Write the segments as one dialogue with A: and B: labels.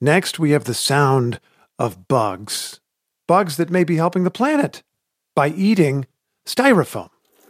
A: Next, we have the sound of bugs. Bugs that may be helping the planet by eating styrofoam.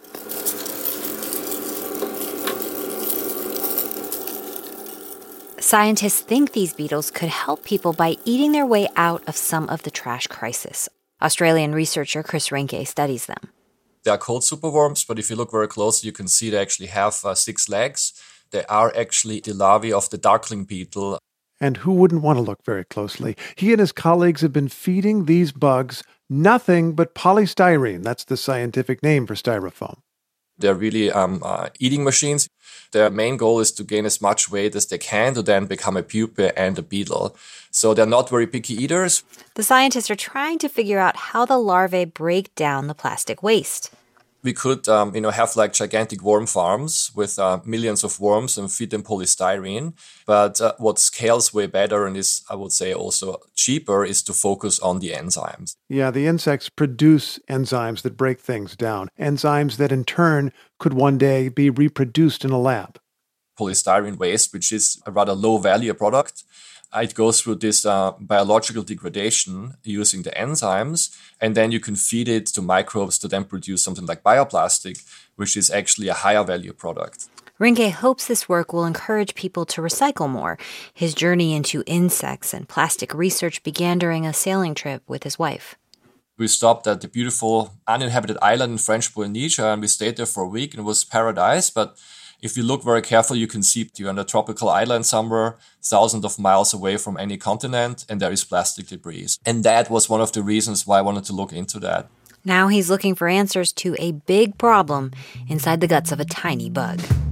B: Scientists think these beetles could help people by eating their way out of some of the trash crisis. Australian researcher Chris Rinke studies them.
C: They are called superworms, but if you look very closely, you can see they actually have 6 legs. They are actually the larvae of the darkling beetle.
A: And who wouldn't want to look very closely? He and his colleagues have been feeding these bugs nothing but polystyrene. That's the scientific name for styrofoam.
C: They're really eating machines. Their main goal is to gain as much weight as they can to then become a pupa and a beetle. So they're not very picky eaters.
B: The scientists are trying to figure out how the larvae break down the plastic waste.
C: We could, have like gigantic worm farms with millions of worms and feed them polystyrene. But what scales way better and is, I would say, also cheaper is to focus on the enzymes.
A: Yeah, the insects produce enzymes that break things down, enzymes that in turn could one day be reproduced in a lab.
C: Polystyrene waste, which is a rather low-value product, it goes through this biological degradation using the enzymes, and then you can feed it to microbes to then produce something like bioplastic, which is actually a higher value product.
B: Rinke hopes this work will encourage people to recycle more. His journey into insects and plastic research began during a sailing trip with his wife.
C: We stopped at the beautiful uninhabited island in French Polynesia, and we stayed there for a week, and it was paradise, but if you look very carefully, you can see you're on a tropical island somewhere, thousands of miles away from any continent, and there is plastic debris. And that was one of the reasons why I wanted to look into that.
B: Now he's looking for answers to a big problem inside the guts of a tiny bug.